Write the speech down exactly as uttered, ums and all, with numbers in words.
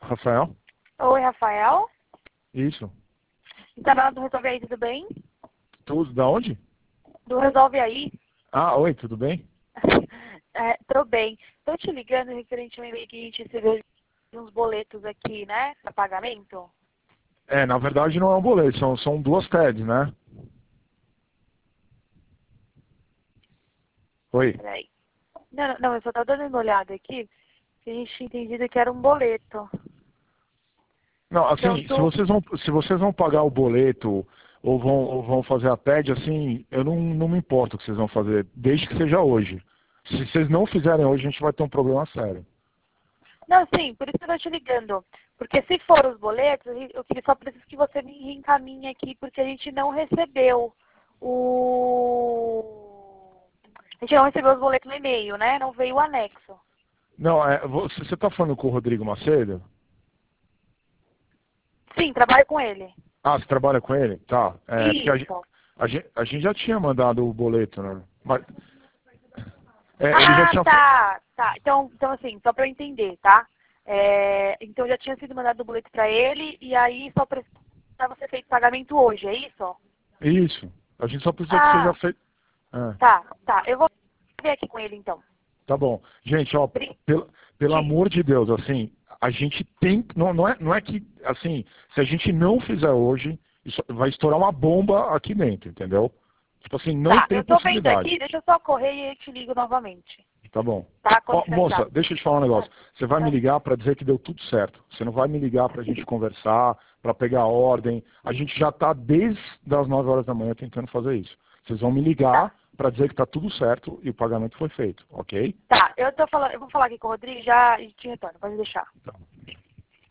Rafael? Oi, Rafael. Isso. Tá na hora do Resolve Aí, tudo bem? Tudo da onde? Do Resolve Aí. Ah, oi, tudo bem? É, tô bem. Tô te ligando referente ao e-mail que a gente recebeu uns boletos aqui, né? Para pagamento. É, na verdade não é um boleto, são, são duas T E Ds, né? Oi. Peraí. Não, não, não, eu só tô dando uma olhada aqui, que a gente tinha entendido que era um boleto. Não, Então, assim, se tu... vocês vão, se vocês vão pagar o boleto ou vão, ou vão fazer a T E D, assim, eu não, não me importo o que vocês vão fazer, desde que seja hoje. Se vocês não fizerem hoje, a gente vai ter um problema sério. Não, sim, por isso que eu tô te ligando. Porque se for os boletos, eu queria- só preciso que você me reencaminhe aqui, porque a gente não recebeu o... A gente não recebeu os boletos no e-mail, né? Não veio o anexo. Não, é, você está falando com o Rodrigo Macedo? Sim, trabalho com ele. Ah, você trabalha com ele? Tá. É, porque a, gen- Isso. a, gen- a gente já tinha mandado o boleto, né? Mas, é, ele já Ah, tinha... tá, tá. Então, então assim, só para eu entender, tá? É, então já tinha sido mandado o boleto para ele e aí só precisava ser feito pagamento hoje, é isso? Isso. A gente só precisa que seja Ah, feito... É, tá, tá. Eu vou ver aqui com ele então. tá bom. Gente, ó, Bri- pelo, pelo Diz. amor de Deus, assim, a gente tem... Não, não, é, não é que, assim, se a gente não fizer hoje, isso vai estourar uma bomba aqui dentro, entendeu? Tipo assim, não Tá, tem eu tô vendo possibilidade. aqui, deixa eu só correr e eu te ligo novamente. Tá bom. Tá? Com Ó, moça, licença. deixa eu te falar um negócio. Você vai me Ah, ligar para dizer que deu tudo certo. Você não vai me ligar para a gente conversar, para pegar a ordem. A gente já está desde as nove horas da manhã tentando fazer isso. Vocês vão me ligar tá, para dizer que está tudo certo e o pagamento foi feito, ok? tá. Eu, tô falando, eu vou falar aqui com o Rodrigo já e te retorno, pode deixar. Tá.